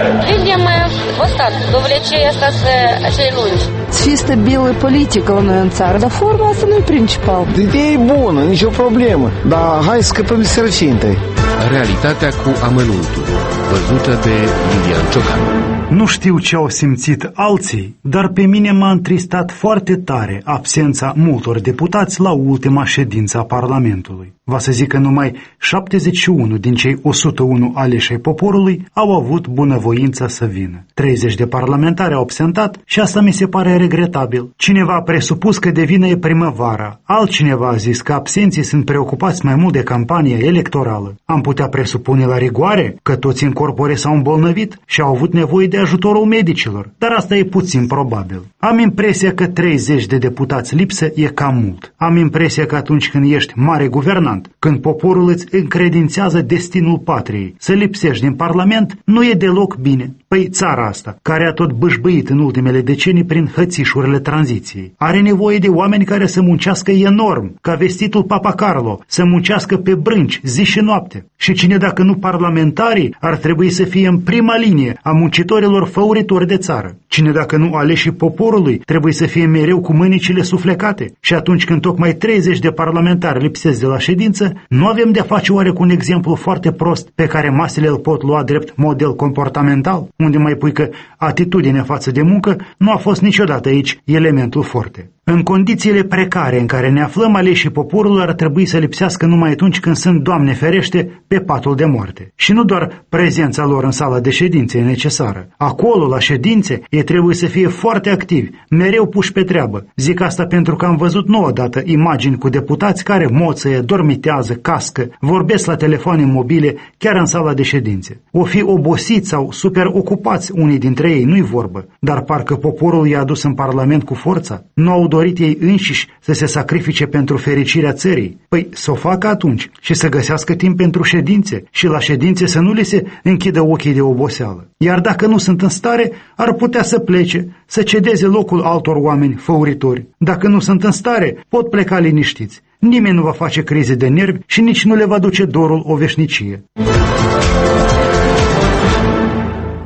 Видим устат, довлече остаться acei lungi. Fi stabilă politică la noi în țară, dar forma asta nu e principal. Ideea e bună, nicio problemă, dar hai să scăpăm de sărăcie întâi. Realitatea cu amănuntul, văzută de Lilian Ciocanu. Nu știu ce au simțit alții, dar pe mine m-a întristat foarte tare absența multor deputați la ultima ședință a Parlamentului. Va să zic că numai 71 din cei 101 aleși ai poporului au avut bunăvoința să vină. 30 de parlamentari au absentat și asta mi se pare regretabil. Cineva a presupus că de vină e primăvara, altcineva a zis că absenții sunt preocupați mai mult de campania electorală. Am putea presupune la rigoare că toți în corpore s-au îmbolnăvit și au avut nevoie de ajutorul medicilor, dar asta e puțin probabil. Am impresia că 30 de deputați lipsă e cam mult. Am impresia că atunci când ești mare guvernant, când poporul îți încredințează destinul patriei, să lipsești din Parlament nu e deloc bine. Păi țara asta, care a tot bâșbâit în ultimele decenii prin hățișurile tranziției, are nevoie de oameni care să muncească enorm, ca vestitul Papa Carlo, să muncească pe brânci zi și noapte. Și cine dacă nu parlamentarii ar trebui să fie în prima linie a muncitorilor făuritori de țară? Cine dacă nu aleșii poporului trebuie să fie mereu cu mânicile suflecate? Și atunci când tocmai 30 de parlamentari lipsesc de la ședință, nu avem de-a face oare cu un exemplu foarte prost pe care masele îl pot lua drept model comportamental, unde mai pui că atitudinea față de muncă nu a fost niciodată aici elementul forte. În condițiile precare în care ne aflăm, aleșii poporului ar trebui să lipsească numai atunci când sunt, Doamne ferește, pe patul de moarte. Și nu doar prezența lor în sala de ședințe e necesară. Acolo, la ședințe, ei trebuie să fie foarte activi, mereu puși pe treabă. Zic asta pentru că am văzut nu odată imagini cu deputați care moțăie, dormitează, cască, vorbesc la telefoane mobile, chiar în sala de ședințe. O fi obosiți sau super ocupați unii dintre ei, nu-i vorbă, dar parcă poporul i-a adus în Parlament cu forța. Nu au dorit ei înșiși să se sacrifice pentru fericirea țării. Păi să o facă atunci și să găsească timp pentru ședințe și la ședințe să nu li se închidă ochii de oboseală. Iar dacă nu sunt în stare, ar putea să plece, să cedeze locul altor oameni făuritori. Dacă nu sunt în stare, pot pleca liniștiți. Nimeni nu va face crize de nervi și nici nu le va duce dorul o veșnicie.